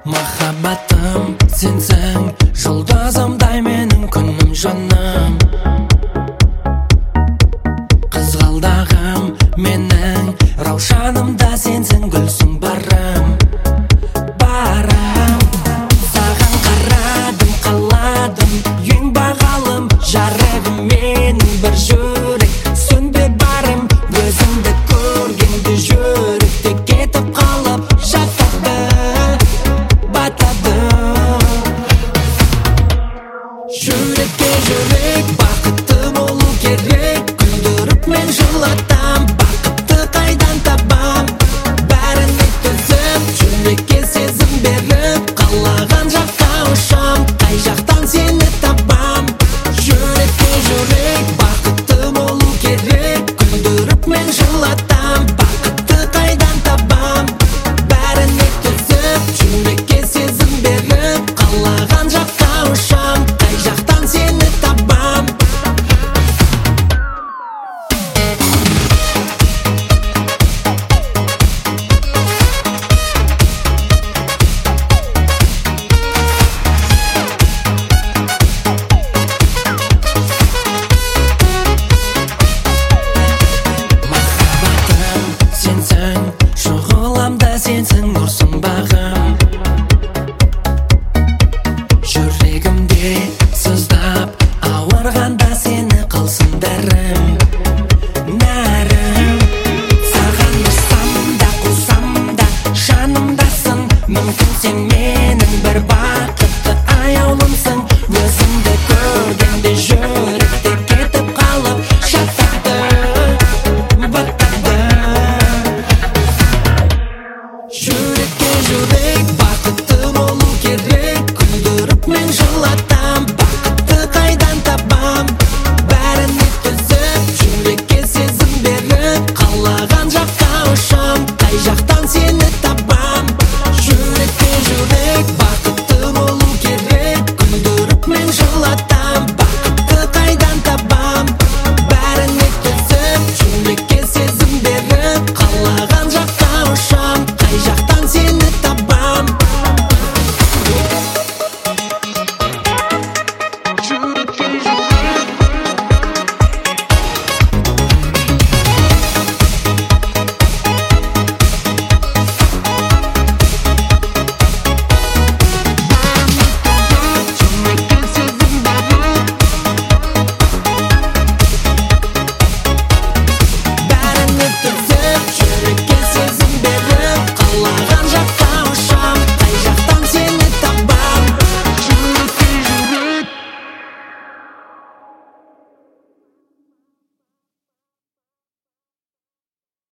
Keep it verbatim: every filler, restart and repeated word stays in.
Махаббатым сенсің, жұлдызымдай менің күнім жаным. Қызғалдағым менің, раушанымда сенсің, гүлсің барым, барым. Саған қарадым, қаладым, ең бағалым, жарығым менің бір жүрек, сөнбе барым. Өзіңді көргенде жүректе кетіп қалып жатады, батады. Жүрекке жүрек, бақытты болу керек, күлдіріп мен жылатам, бақытты қайдан табам. Бәріне төзіп, жүрекке сезім беріп, қалаған жаққа ұшам, қай жақтан сені табам. Жүрекке жүрек, бақытты болу керек, күлдіріп мен жылатам, бақытты қайдан табам. Бәріне төзіп, жүрекке сезім беріп, қалаған жаққа ұшам, қай жақтан сені табам. Махаббатым сенсің, шұғыламда сенсің, нұрсың бағым. Жүрегімде сыздап, ауырғанда сені қылсын дәрім, нәрім. Саған ұрсам да, қусам да, жанымдасың, мүмкін сен менің бір бақытты аяулымсың. Өзіңді көргенде жүректе кетіп қалып жатады, батады. Жүрекке жүрек,